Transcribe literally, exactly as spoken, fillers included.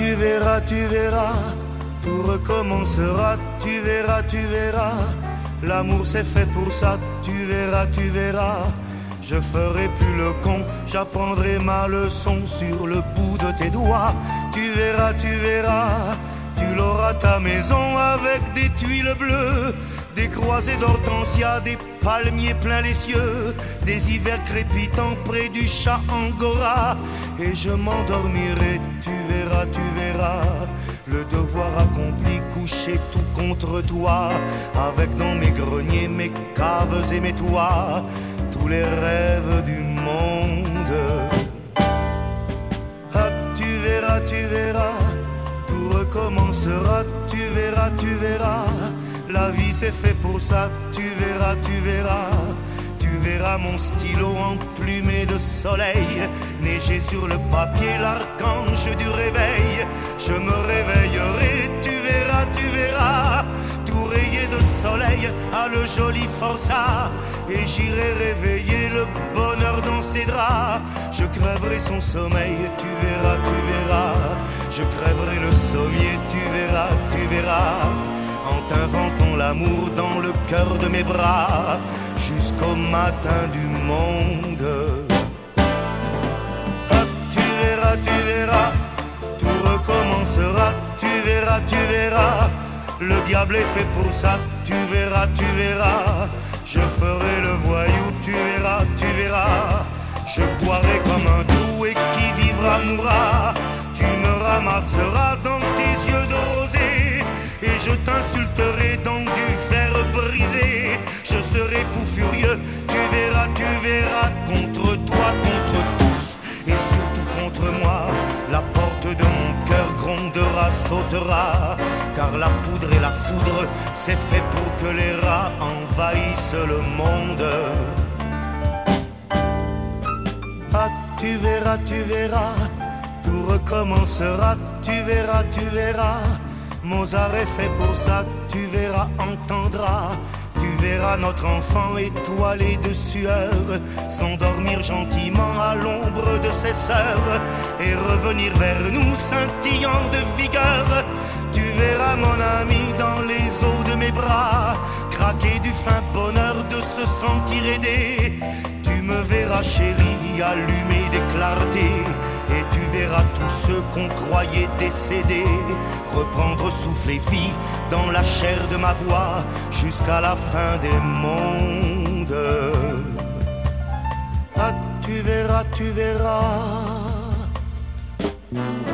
tu verras, tu verras, tout recommencera, tu verras, tu verras. L'amour c'est fait pour ça, tu verras, tu verras. Je ferai plus le con, j'apprendrai ma leçon sur le bout de tes doigts. Tu verras, tu verras, tu l'auras ta maison avec des tuiles bleues, des croisées d'hortensia, des palmiers plein les cieux, des hivers crépitants près du chat Angora. Et je m'endormirai, tu verras, tu verras, le devoir accompli, couché tout contre toi, avec dans mes greniers, mes caves et mes toits, tous les rêves du monde. Ah, tu verras, tu verras, tout recommencera, tu verras, tu verras. La vie c'est fait pour ça, tu verras, tu verras. Tu verras mon stylo emplumé de soleil, neiger sur le papier l'archange du réveil. Je me réveillerai, tu verras, tu verras, tout rayé de soleil à le joli forçat. Et j'irai réveiller le bonheur dans ses draps. Je crèverai son sommeil, tu verras, tu verras. Je crèverai le sommier, tu verras, tu verras. En t'inventant l'amour dans le cœur de mes bras, jusqu'au matin du monde. Hop, tu verras, tu verras, tout recommencera, tu verras, tu verras. Le diable est fait pour ça, tu verras, tu verras. Je ferai le voyou, tu verras, tu verras. Je boirai comme un doux et qui vivra mourra. Tu me ramasseras dans tes yeux de rosée, et je t'insulterai dans du fer brisé. Je serai fou furieux, tu verras, tu verras. Contre toi, contre tous, et surtout contre moi. La porte de mon cœur grondera, sautera, car la poudre et la foudre, c'est fait pour que les rats envahissent le monde. Ah, tu verras, tu verras, tout recommencera, tu verras, tu verras. Mozart est fait pour ça, tu verras, entendras. Tu verras notre enfant étoilé de sueur s'endormir gentiment à l'ombre de ses sœurs et revenir vers nous scintillant de vigueur. Tu verras mon ami dans les eaux de mes bras craquer du fin bonheur de se sentir aidé. Tu me verras chérie allumer des clartés, et tu verras tous ceux qu'on croyait décédés reprendre souffle et vie dans la chair de ma voix jusqu'à la fin des mondes. Ah, tu verras, tu verras.